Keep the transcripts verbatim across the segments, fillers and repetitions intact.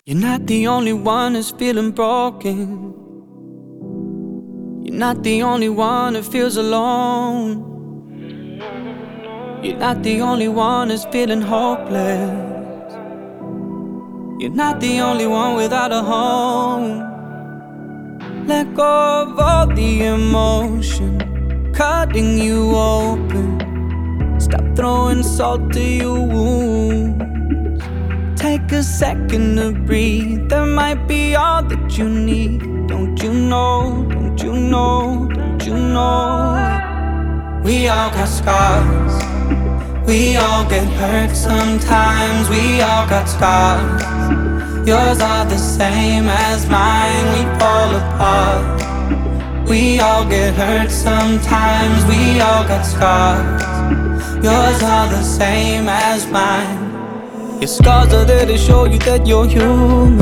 You're not the only one who's feeling broken. You're not the only one who feels alone. You're not the only one who's feeling hopeless. You're not the only one without a home. Let go of all the emotion cutting you open. Stop throwing salt to your wounds. Take a second to breathe. That might be all that you need. Don't you know, don't you know, don't you know? We all got scars. We all get hurt sometimes. We all got scars. Yours are the same as mine. We fall apart. We all get hurt sometimes. We all got scars. Yours are the same as mine. Your scars are there to show you that you're human.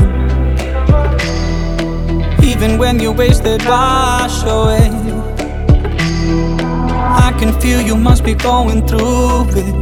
Even when you're wasted, wash away. I can feel you must be going through it.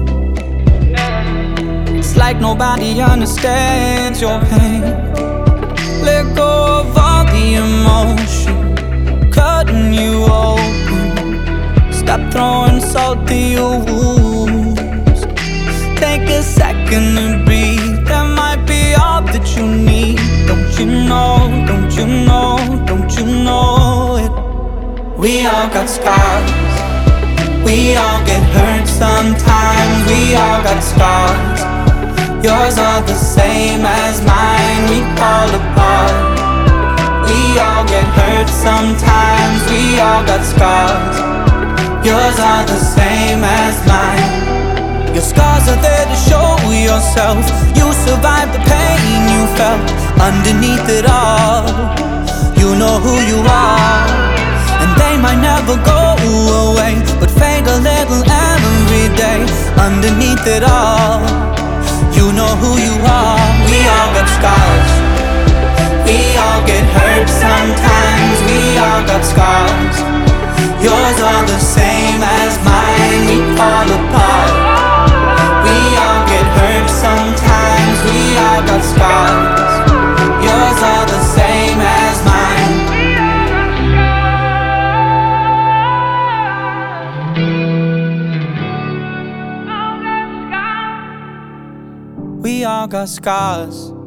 It's like nobody understands your pain. Let go of all the emotion cutting you open. Stop throwing salt to your wounds. Take a second to breathe. That might be all that you need. Don't you know, don't you know, don't you know it? We all got scars. We all get hurt sometimes. We all got scars. Yours are the same as mine. We fall apart. We all get hurt sometimes. We all got scars. Yours are the same as mine. Your scars are there to show yourself. You survived the pain you felt. Underneath it all, you know who you are. And they might never go away, but fade a little every day. Underneath it all, you know who you are. We all got scars. We all get hurt sometimes. We all got scars. Yours are the same as mine. We fall apart. We all get hurt sometimes. We all got scars. Yours are the same as mine. We all got scars.